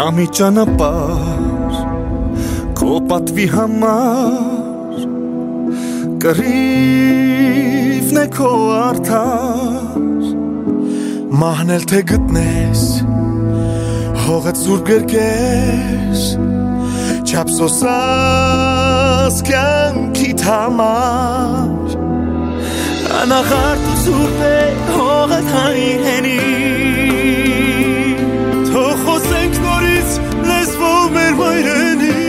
Կամի ճանապար Քո պատվի համար Կռիվն է քո արդար Մահնել թե գտնես Հողդ զուր գրկես Չապսոսաս կյանքիդ համար Անաղարտ ու զուրդ է հողդ հանիր հենի Թող խոսենք նորից լեզվով մեր մայրենի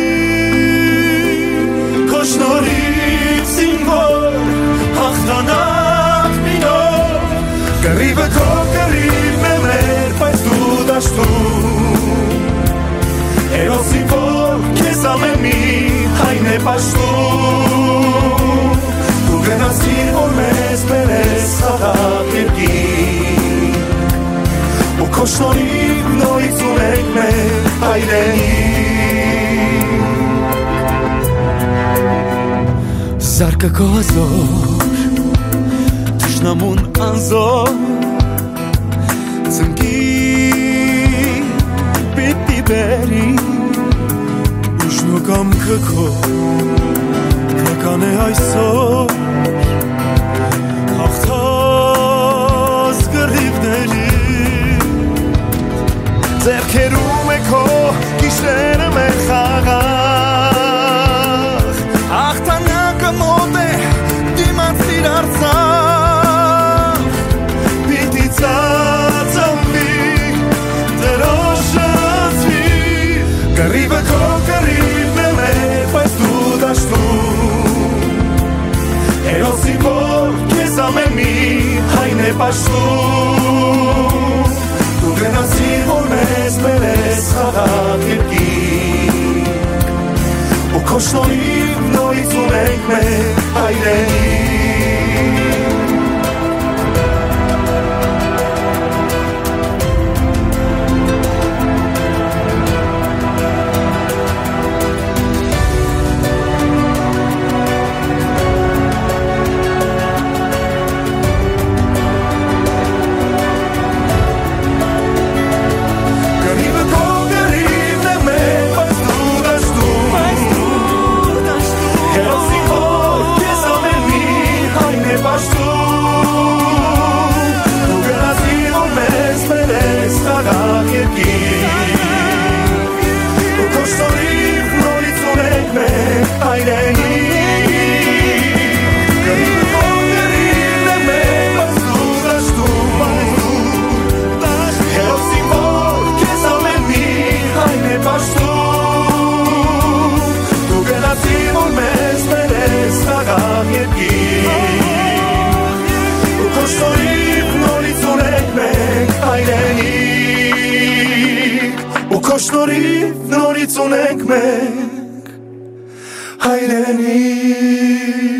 Քո շնորհիվ զինվոր հաղթանակ մի նոր Կռիվը քո կռիվն է մեր բայց դու դաշտում Հերոսի որ քեզ ամեն մի հայն է պաշտում Դու գնացիր որ մեզ բերես խաղաղ երկիր Ու քո շնորհիվ նորից ունենք մեր հայրենիք Զարկը քո հազոր Թշնամուն անզոր Ծնկի պիտի բերի Ուժն ու կամքը քո Կական է այսօր Հաղթած կռիվների Ձեռքերում է քո գիշերը մեր խաղաղ Հաղթանակը մոտ է դիմացիր Արցախ Պիտի ծածանվի դրոշացվի Կռիվը քո կռիվն է մեր բայց դու դաշտում Հերոսի որ քեզ ամեն մի հայն է պաշտում Դու գնացիր որ մեզ բերես խաղաղ երկիր Ու քո շնորհիվ նորից ունենք մեր հայրենիք Շնորհիվ նորից ունենք մենք հայրենիք